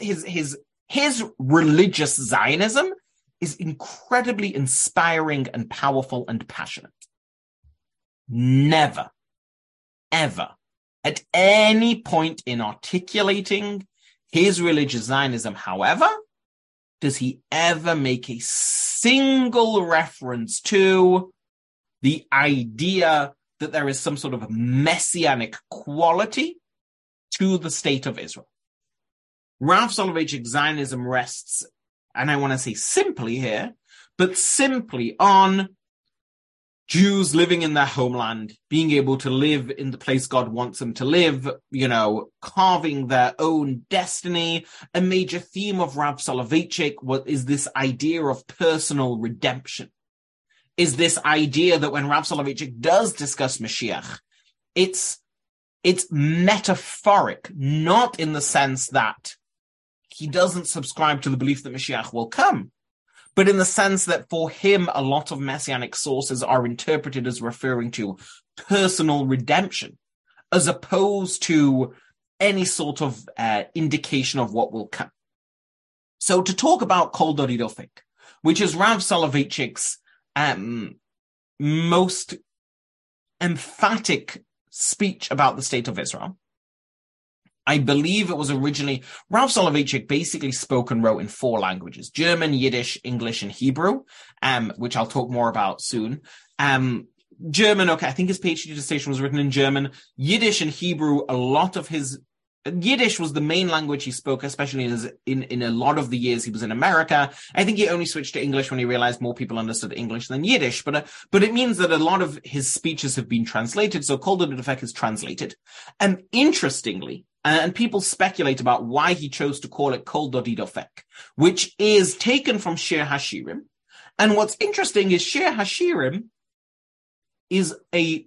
Zionism is incredibly inspiring and powerful and passionate. Never, ever, at any point in articulating his religious Zionism, however, does he ever make a single reference to the idea that there is some sort of messianic quality to the state of Israel. Rav Soloveitchik Zionism rests, and I want to say simply here, but simply on Jews living in their homeland, being able to live in the place God wants them to live, carving their own destiny. A major theme of Rav Soloveitchik is this idea of personal redemption. Is this idea that when Rav Soloveitchik does discuss Mashiach, it's metaphoric, not in the sense that he doesn't subscribe to the belief that Mashiach will come, but in the sense that for him, a lot of messianic sources are interpreted as referring to personal redemption, as opposed to any sort of indication of what will come. So to talk about Kol Dodi Dofek, which is Rav Soloveitchik's most emphatic speech about the state of Israel, I believe it was originally, Rav Soloveitchik basically spoke and wrote in 4 languages: German, Yiddish, English, and Hebrew, which I'll talk more about soon. German, okay, I think his PhD dissertation was written in German. Yiddish and Hebrew, a lot of his Yiddish was the main language he spoke, especially in a lot of the years he was in America. I think he only switched to English when he realized more people understood English than Yiddish. But it means that a lot of his speeches have been translated. So Kol Dodi Dofek is translated. And interestingly, and people speculate about why he chose to call it Kol Dodi Dofek, which is taken from Shir Hashirim. And what's interesting is Shir Hashirim is a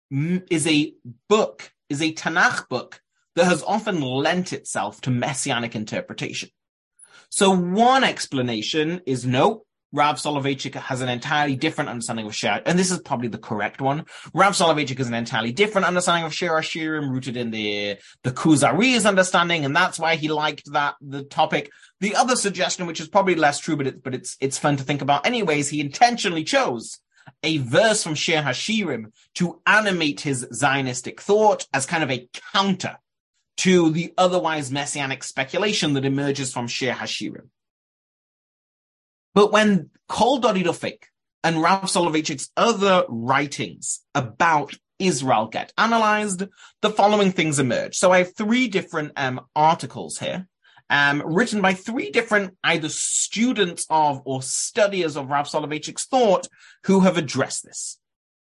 Tanakh book that has often lent itself to messianic interpretation. So one explanation is no, Rav Soloveitchik has an entirely different understanding of Shir, and this is probably the correct one. Rav Soloveitchik has an entirely different understanding of Shir Hashirim, rooted in the Kuzari's understanding, and that's why he liked the topic. The other suggestion, which is probably less true, but it's fun to think about anyways, he intentionally chose a verse from Shir Hashirim to animate his Zionistic thought as kind of a counter to the otherwise messianic speculation that emerges from Shir Hashirim. But when Kol Dodi Dofek and Rav Soloveitchik's other writings about Israel get analyzed, the following things emerge. So I have 3 different articles here, written by 3 different either students of or studiers of Rav Soloveitchik's thought who have addressed this.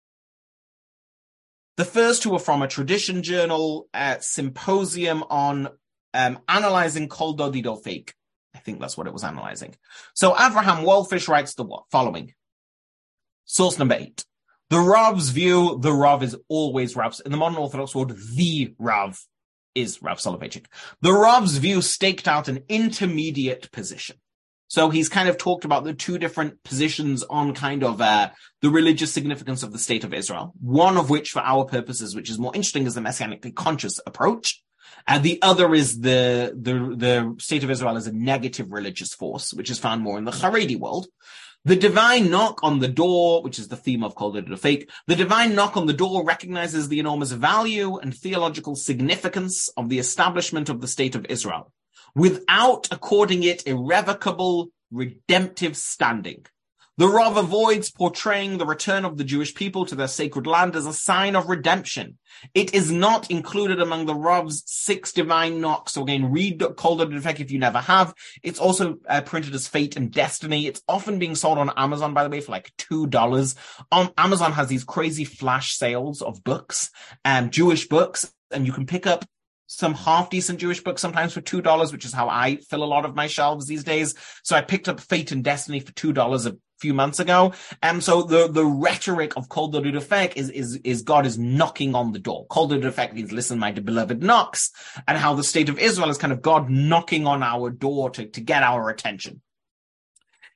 The first 2 are from a tradition journal symposium on analyzing Kol Dodi Dofek. I think that's what it was analyzing. So Avraham Wolfish writes the following. Source number 8. The Rav's view, the Rav is always Rav's. In the modern Orthodox world, the Rav is Rav Soloveitchik. The Rav's view staked out an intermediate position. So he's kind of talked about the 2 different positions on kind of the religious significance of the state of Israel. One of which, for our purposes, which is more interesting, is the messianically conscious approach. And the other is the state of Israel as a negative religious force, which is found more in the Haredi world. The divine knock on the door, which is the theme of Kol Dodi Dofek, the divine knock on the door recognizes the enormous value and theological significance of the establishment of the state of Israel, without according it irrevocable redemptive standing. The Rav avoids portraying the return of the Jewish people to their sacred land as a sign of redemption. It is not included among the Rav's 6 divine knocks. So again, read Kol Dodi Dofek if you never have. It's also printed as Fate and Destiny. It's often being sold on Amazon, by the way, for like $2. Amazon has these crazy flash sales of books, Jewish books, and you can pick up some half-decent Jewish books sometimes for $2, which is how I fill a lot of my shelves these days. So I picked up Fate and Destiny for $2 a few months ago. And so the rhetoric of Kol Dodi Dofek is God is knocking on the door. Kol Dodi Dofek means listen, my beloved knocks, and how the state of Israel is kind of God knocking on our door to get our attention.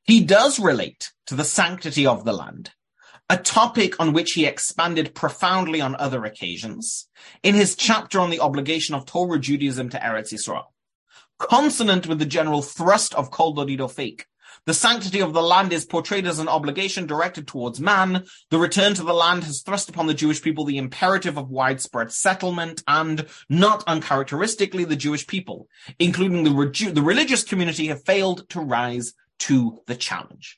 He does relate to the sanctity of the land, a topic on which he expanded profoundly on other occasions, in his chapter on the obligation of Torah Judaism to Eretz Yisrael. Consonant with the general thrust of Kol Dodi Dofek, the sanctity of the land is portrayed as an obligation directed towards man. The return to the land has thrust upon the Jewish people the imperative of widespread settlement, and, not uncharacteristically, the Jewish people, including the religious community, have failed to rise to the challenge.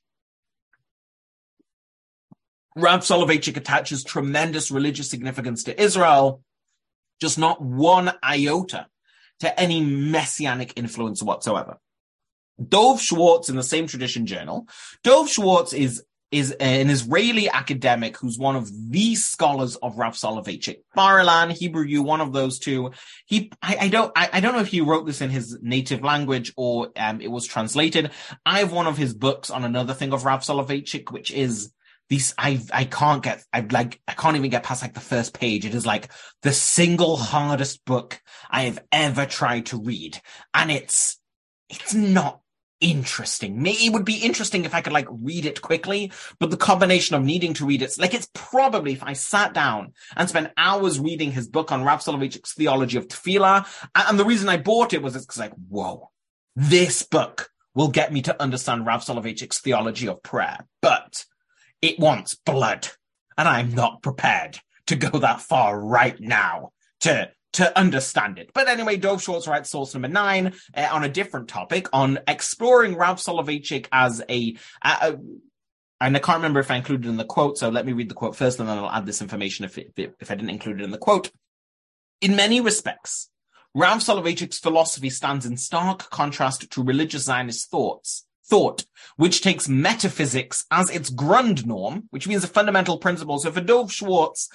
Rav Soloveitchik attaches tremendous religious significance to Israel, just not one iota to any messianic influence whatsoever. Dov Schwartz, in the same tradition journal, Dov Schwartz is an Israeli academic who's one of the scholars of Rav Soloveitchik. Bar-Ilan, Hebrew U, one of those two. I don't know if he wrote this in his native language or it was translated. I have one of his books on another thing of Rav Soloveitchik, which is I can't even get past like the first page. It is like the single hardest book I have ever tried to read. And it's not interesting. It would be interesting if I could like read it quickly, but the combination of needing to read it's probably, if I sat down and spent hours reading his book on Rav Soloveitchik's theology of tefillah, and the reason I bought it was it's like, whoa, this book will get me to understand Rav Soloveitchik's theology of prayer, but it wants blood, and I'm not prepared to go that far right now to understand it. But anyway, Dov Schwartz writes source number 9 on a different topic, on exploring Rav Soloveitchik as and I can't remember if I included it in the quote, so let me read the quote first, and then I'll add this information if I didn't include it in the quote. In many respects, Rav Soloveitchik's philosophy stands in stark contrast to religious Zionist thought, which takes metaphysics as its Grundnorm, which means a fundamental principle. So for Dov Schwartz,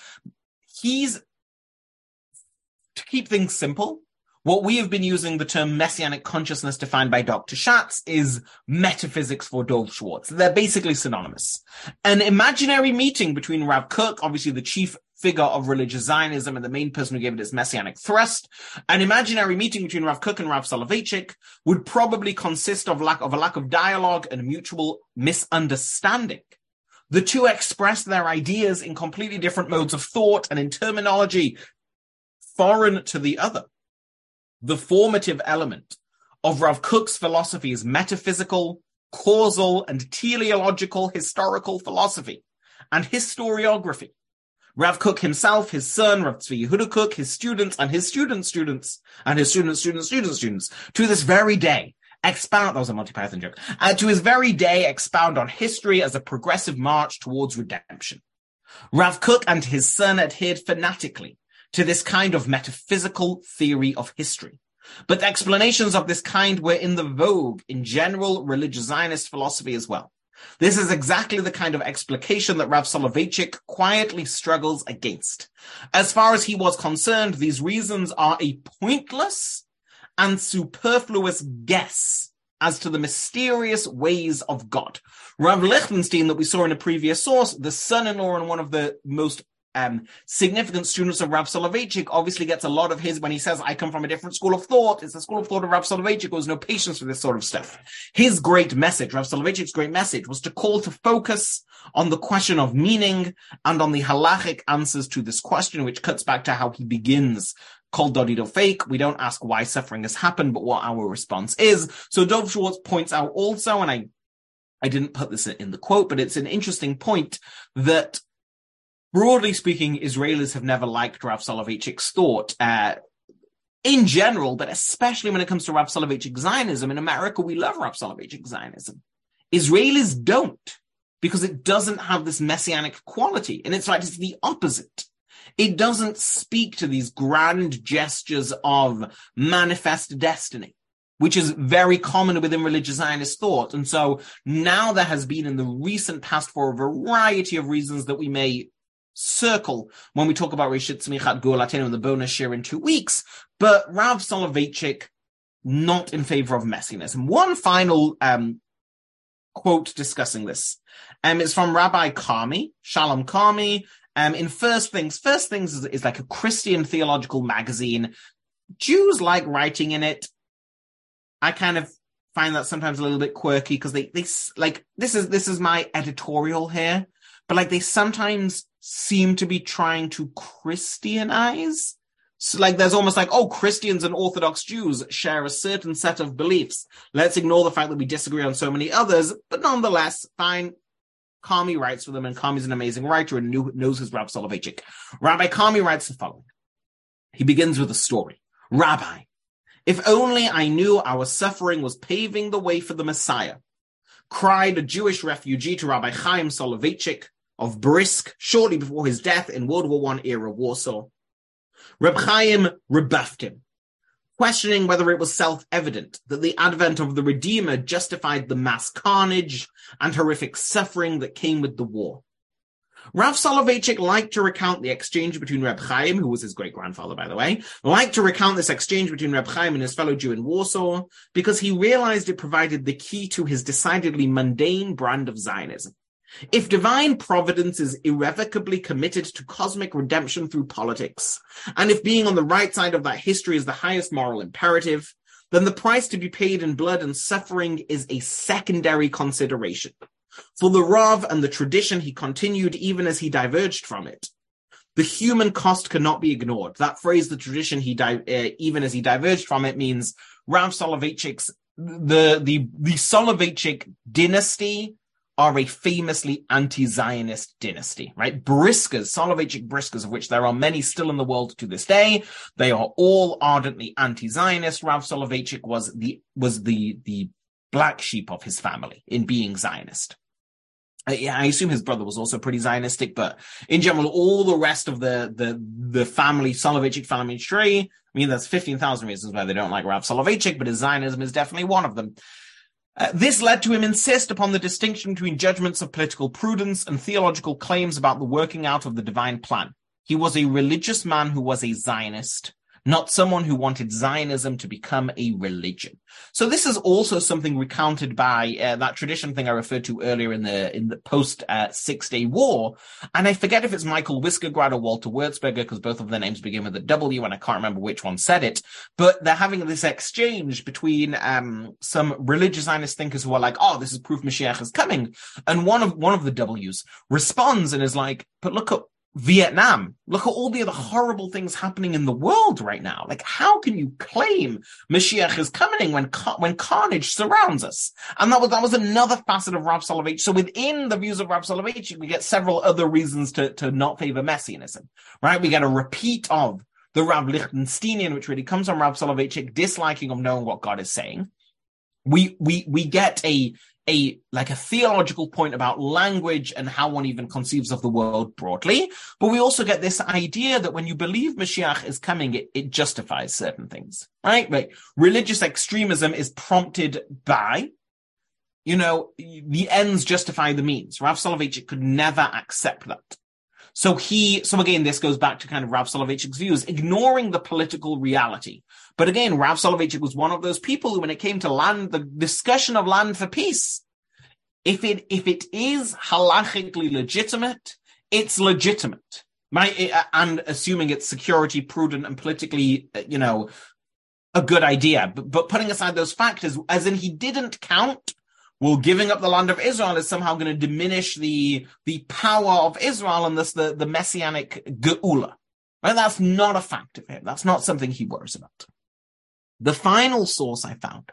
to keep things simple, what we have been using the term messianic consciousness defined by Dr. Schatz is metaphysics for Dov Schwartz. They're basically synonymous. An imaginary meeting between Rav Kook, obviously the chief figure of religious Zionism and the main person who gave it its messianic thrust, an imaginary meeting between Rav Kook and Rav Soloveitchik would probably consist of a lack of dialogue and mutual misunderstanding. The two expressed their ideas in completely different modes of thought and in terminology foreign to the other. The formative element of Rav Kook's philosophy is metaphysical, causal, and teleological historical philosophy and historiography. Rav Kook himself, his son, Rav Tzvi Yehuda Kook, his students, and his students' students, and his students, to this very day, expound, that was a Monty Python joke, to his very day expound on history as a progressive march towards redemption. Rav Kook and his son adhered fanatically to this kind of metaphysical theory of history. But explanations of this kind were in the vogue in general religious Zionist philosophy as well. This is exactly the kind of explication that Rav Soloveitchik quietly struggles against. As far as he was concerned, these reasons are a pointless and superfluous guess as to the mysterious ways of God. Rav Lichtenstein, that we saw in a previous source, the son-in-law and one of the most significant students of Rav Soloveitchik, obviously gets a lot of his when he says, I come from a different school of thought. It's the school of thought of Rav Soloveitchik who has no patience for this sort of stuff. His great message, Rav Soloveitchik's great message, was to call to focus on the question of meaning and on the halachic answers to this question, which cuts back to how he begins Kol Dodi Dofek. We don't ask why suffering has happened, but what our response is. So Dov Schwartz points out also, and I didn't put this in the quote, but it's an interesting point that broadly speaking, Israelis have never liked Rav Soloveitchik's thought in general, but especially when it comes to Rav Soloveitchik Zionism. In America, we love Rav Soloveitchik Zionism. Israelis don't, because it doesn't have this messianic quality. And in fact, it's the opposite. It doesn't speak to these grand gestures of manifest destiny, which is very common within religious Zionist thought. And so now there has been in the recent past, for a variety of reasons that we may circle when we talk about Reshit Tzmichat Geulatenu in the bonus share in 2 weeks, but Rav Soloveitchik not in favor of messiness. And one final quote discussing this is from Rabbi Carmi, Shalom Carmi, in First Things. First Things is like a Christian theological magazine. Jews like writing in it. I kind of find that sometimes a little bit quirky because they like, this is my editorial here, but like they sometimes seem to be trying to Christianize. So like there's almost like, oh, Christians and Orthodox Jews share a certain set of beliefs. Let's ignore the fact that we disagree on so many others, but nonetheless, fine. Carmy writes for them, and Carmy's an amazing writer and knows his Rav Soloveitchik. Rabbi Carmy writes the following. He begins with a story. Rabbi, if only I knew our suffering was paving the way for the Messiah, cried a Jewish refugee to Rabbi Chaim Soloveitchik of Brisk shortly before his death in World War I era Warsaw. Reb Chaim rebuffed him, questioning whether it was self-evident that the advent of the Redeemer justified the mass carnage and horrific suffering that came with the war. Rav Soloveitchik liked to recount the exchange between Reb Chaim, who was his great-grandfather, by the way, liked to recount this exchange between Reb Chaim and his fellow Jew in Warsaw because he realized it provided the key to his decidedly mundane brand of Zionism. If divine providence is irrevocably committed to cosmic redemption through politics, and if being on the right side of that history is the highest moral imperative, then the price to be paid in blood and suffering is a secondary consideration. For the Rav and the tradition he continued even as he diverged from it, the human cost cannot be ignored. That phrase, the tradition even as he diverged from it, means Rav Soloveitchik's, the Soloveitchik dynasty are a famously anti-Zionist dynasty, right? Briskas, Soloveitchik Briskas, of which there are many still in the world to this day. They are all ardently anti-Zionist. Rav Soloveitchik was the black sheep of his family in being Zionist. I assume his brother was also pretty Zionistic, but in general, all the rest of the family, Soloveitchik family tree, I mean, there's 15,000 reasons why they don't like Rav Soloveitchik, but his Zionism is definitely one of them. This led to him insist upon the distinction between judgments of political prudence and theological claims about the working out of the divine plan. He was a religious man who was a Zionist, not someone who wanted Zionism to become a religion. So this is also something recounted by that tradition thing I referred to earlier in the post 6-Day War. And I forget if it's Michael Wiskergrad or Walter Wurzberger, because both of their names begin with a W, and I can't remember which one said it. But they're having this exchange between some religious Zionist thinkers who are like, "Oh, this is proof Mashiach is coming," and one of the W's responds and is like, "But look at Vietnam. Look at all the other horrible things happening in the world right now. Like, how can you claim Mashiach is coming when carnage surrounds us?" And that was another facet of Rav Soloveitchik. So within the views of Rav Soloveitchik, we get several other reasons to not favor Messianism, right? We get a repeat of the Rav Lichtensteinian, which really comes from Rav Soloveitchik, disliking of knowing what God is saying. We get a theological point about language and how one even conceives of the world broadly. But we also get this idea that when you believe Mashiach is coming, it justifies certain things, right? Like religious extremism is prompted by, the ends justify the means. Rav Soloveitchik could never accept that. So again, this goes back to kind of Rav Soloveitchik's views, ignoring the political reality. But again, Rav Soloveitchik was one of those people who, when it came to land, the discussion of land for peace, if it is halachically legitimate, it's legitimate, right? And assuming it's security, prudent, and politically, a good idea. But putting aside those factors, as in he didn't count, well, giving up the land of Israel is somehow going to diminish the power of Israel and thus the messianic geula. Right? That's not a fact of him. That's not something he worries about. The final source I found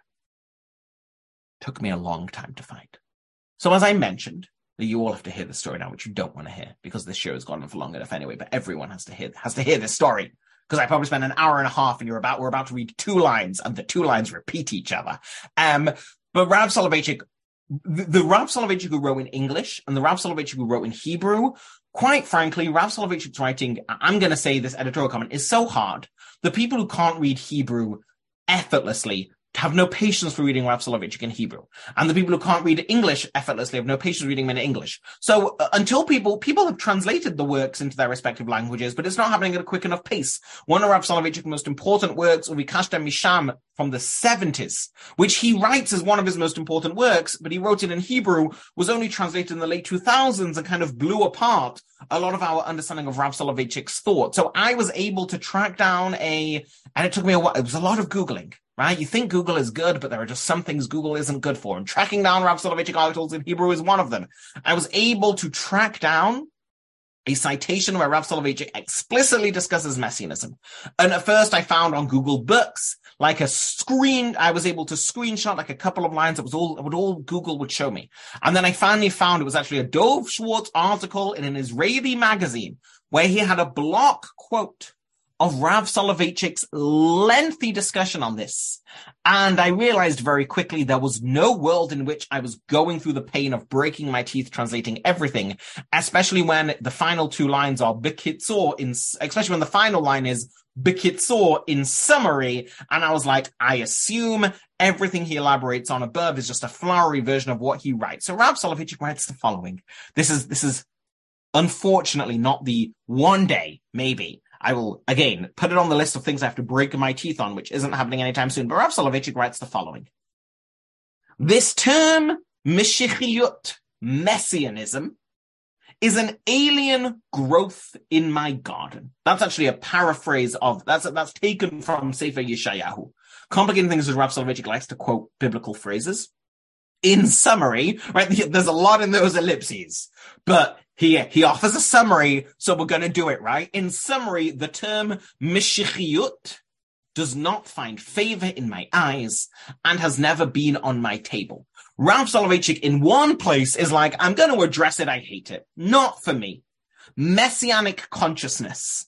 took me a long time to find. So as I mentioned, you all have to hear the story now, which you don't want to hear because this show has gone on for long enough anyway, but everyone has to hear this story. Because I probably spent an hour and a half and we're about to read 2 lines and the 2 lines repeat each other. But Rav Soloveitchik, the Rav Soloveitchik who wrote in English and the Rav Soloveitchik who wrote in Hebrew, quite frankly, Rav Soloveitchik's writing, I'm going to say this editorial comment, is so hard. The people who can't read Hebrew effortlessly have no patience for reading Rav Soloveitchik in Hebrew. And the people who can't read English effortlessly have no patience reading them in English. So until people have translated the works into their respective languages, but it's not happening at a quick enough pace. One of Rav Soloveitchik's most important works, Uvikashtem Misham, from the 70s, which he writes as one of his most important works, but he wrote it in Hebrew, was only translated in the late 2000s and kind of blew apart a lot of our understanding of Rav Soloveitchik's thought. So I was able to track down and it took me a while, it was a lot of Googling. right? You think Google is good, but there are just some things Google isn't good for. And tracking down Rav Soloveitchik articles in Hebrew is one of them. I was able to track down a citation where Rav Soloveitchik explicitly discusses messianism. And at first I found on Google Books, like I was able to screenshot like a couple of lines. It was all Google would show me. And then I finally found it was actually a Dov Schwartz article in an Israeli magazine where he had a block quote of Rav Soloveitchik's lengthy discussion on this. And I realized very quickly there was no world in which I was going through the pain of breaking my teeth translating everything, especially when the final two lines are Bekitzur, especially when the final line is Bekitzur in summary. And I was like, I assume everything he elaborates on above is just a flowery version of what he writes. So Rav Soloveitchik writes the following. This is unfortunately not the one day, maybe, I will, again, put it on the list of things I have to break my teeth on, which isn't happening anytime soon. But Rav Soloveitchik writes the following. This term, Meshichiyut, messianism, is an alien growth in my garden. That's actually a paraphrase of, that's taken from Sefer Yeshayahu. Complicating things is Rav Soloveitchik likes to quote biblical phrases. In summary, right, there's a lot in those ellipses, but he offers a summary, so we're going to do it, right? In summary, the term Meshichiyut does not find favor in my eyes and has never been on my table. Rav Soloveitchik in one place is like, I'm going to address it, I hate it. Not for me. Messianic consciousness,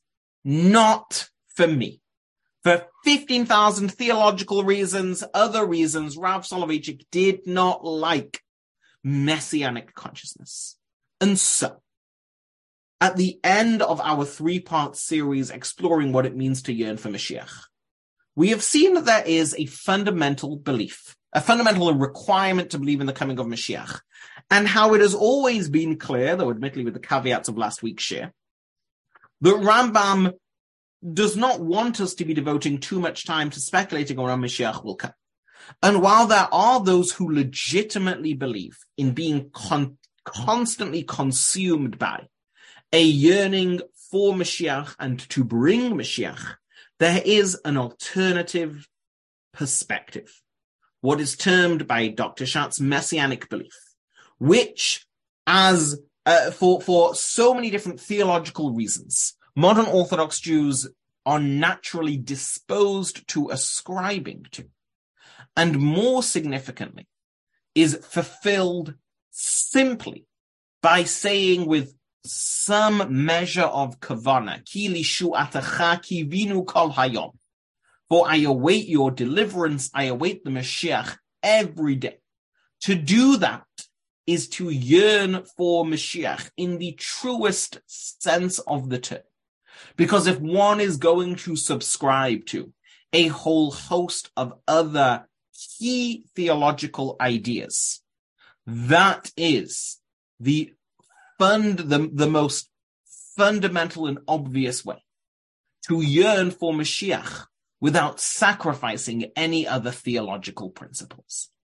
not for me. For 15,000 theological reasons, other reasons, Rav Soloveitchik did not like messianic consciousness. And so, at the end of our three-part series exploring what it means to yearn for Mashiach, we have seen that there is a fundamental belief, a fundamental requirement to believe in the coming of Mashiach, and how it has always been clear, though admittedly with the caveats of last week's share, that Rambam does not want us to be devoting too much time to speculating on when Mashiach will come. And while there are those who legitimately believe in being constantly consumed by a yearning for Mashiach and to bring Mashiach, there is an alternative perspective, what is termed by Dr. Schatz messianic belief, which, as for so many different theological reasons, modern Orthodox Jews are naturally disposed to ascribing to, and more significantly, is fulfilled simply by saying with some measure of kavana, ki lishu'atacha kivinu kol hayom, for I await your deliverance, I await the Mashiach every day. To do that is to yearn for Mashiach in the truest sense of the term. Because if one is going to subscribe to a whole host of other key theological ideas, that is the most fundamental and obvious way to yearn for Mashiach without sacrificing any other theological principles.